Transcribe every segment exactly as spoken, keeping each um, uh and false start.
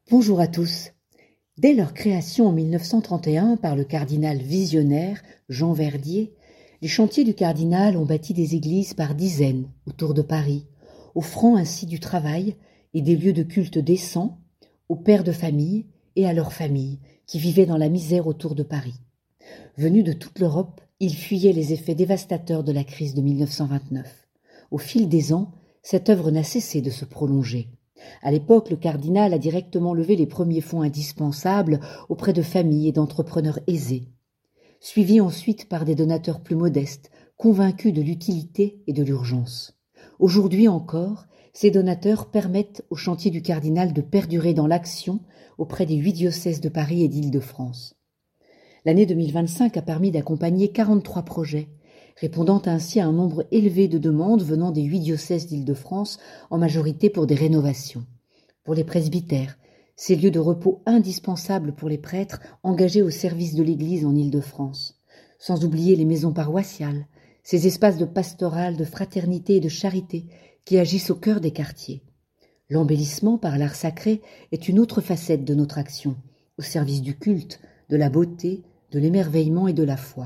Bonjour à tous. Dès leur création en mille neuf cent trente et un par le cardinal visionnaire Jean Verdier, les chantiers du cardinal ont bâti des églises par dizaines autour de Paris, offrant ainsi du travail et des lieux de culte décents aux pères de famille et à leurs familles qui vivaient dans la misère autour de Paris. Venus de toute l'Europe, ils fuyaient les effets dévastateurs de la crise de mille neuf cent vingt-neuf. Au fil des ans, cette œuvre n'a cessé de se prolonger. À l'époque, le cardinal a directement levé les premiers fonds indispensables auprès de familles et d'entrepreneurs aisés, suivis ensuite par des donateurs plus modestes, convaincus de l'utilité et de l'urgence. Aujourd'hui encore, ces donateurs permettent au chantier du cardinal de perdurer dans l'action auprès des huit diocèses de Paris et d'Île-de-France. L'année deux mille vingt-cinq a permis d'accompagner quarante-trois projets, répondant ainsi à un nombre élevé de demandes venant des huit diocèses d'Île-de-France, en majorité pour des rénovations. Pour les presbytères, ces lieux de repos indispensables pour les prêtres engagés au service de l'Église en Île-de-France. Sans oublier les maisons paroissiales, ces espaces de pastoral, de fraternité et de charité qui agissent au cœur des quartiers. L'embellissement par l'art sacré est une autre facette de notre action, au service du culte, de la beauté, de l'émerveillement et de la foi.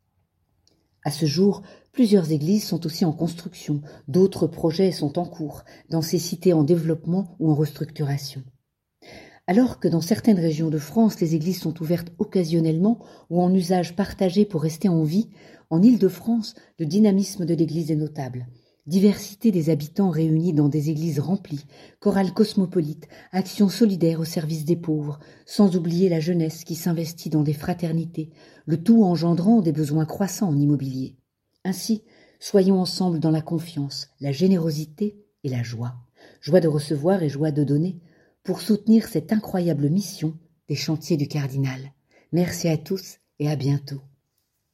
À ce jour, plusieurs églises sont aussi en construction, d'autres projets sont en cours, dans ces cités en développement ou en restructuration. Alors que dans certaines régions de France, les églises sont ouvertes occasionnellement ou en usage partagé pour rester en vie, en Île-de-France, le dynamisme de l'église est notable. Diversité des habitants réunis dans des églises remplies, chorales cosmopolites, actions solidaires au service des pauvres, sans oublier la jeunesse qui s'investit dans des fraternités, le tout engendrant des besoins croissants en immobilier. Ainsi, soyons ensemble dans la confiance, la générosité et la joie. Joie de recevoir et joie de donner, pour soutenir cette incroyable mission des chantiers du cardinal. Merci à tous et à bientôt.